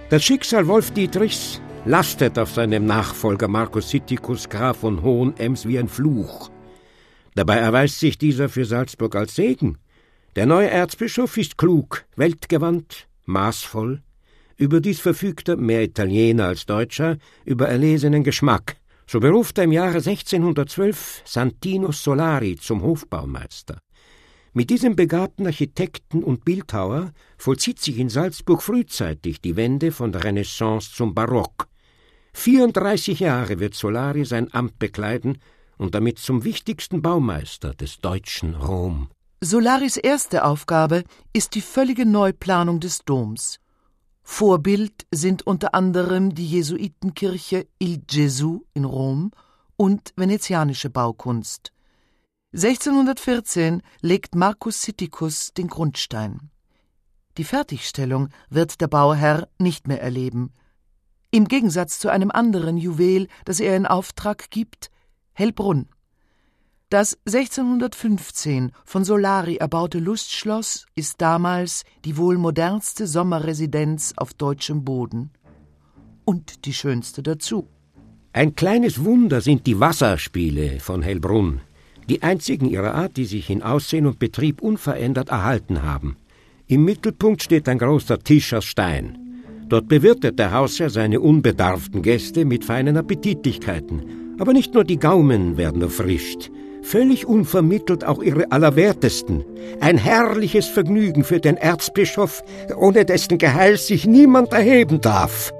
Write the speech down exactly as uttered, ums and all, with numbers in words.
Das Schicksal Wolf Dietrichs lastet auf seinem Nachfolger Marcus Sitticus Graf von Hohenems wie ein Fluch. Dabei erweist sich dieser für Salzburg als Segen. Der neue Erzbischof ist klug, weltgewandt, maßvoll. Überdies verfügt er, mehr Italiener als Deutscher, über erlesenen Geschmack. So beruft er im Jahre sechzehnhundertzwölf Santinus Solari zum Hofbaumeister. Mit diesem begabten Architekten und Bildhauer vollzieht sich in Salzburg frühzeitig die Wende von der Renaissance zum Barock. vierunddreißig Jahre wird Solari sein Amt bekleiden und damit zum wichtigsten Baumeister des deutschen Rom. Solaris erste Aufgabe ist die völlige Neuplanung des Doms. Vorbild sind unter anderem die Jesuitenkirche Il Gesù in Rom und venezianische Baukunst. sechzehnhundertvierzehn legt Marcus Sitticus den Grundstein. Die Fertigstellung wird der Bauherr nicht mehr erleben. Im Gegensatz zu einem anderen Juwel, das er in Auftrag gibt, Hellbrunn. Das sechzehnhundertfünfzehn von Solari erbaute Lustschloss ist damals die wohl modernste Sommerresidenz auf deutschem Boden. Und die schönste dazu. Ein kleines Wunder sind die Wasserspiele von Hellbrunn, die einzigen ihrer Art, die sich in Aussehen und Betrieb unverändert erhalten haben. Im Mittelpunkt steht ein großer Tisch aus Stein. Dort bewirtet der Hausherr seine unbedarften Gäste mit feinen Appetitlichkeiten. Aber nicht nur die Gaumen werden erfrischt, völlig unvermittelt auch ihre Allerwertesten. Ein herrliches Vergnügen für den Erzbischof, ohne dessen Geheiß sich niemand erheben darf.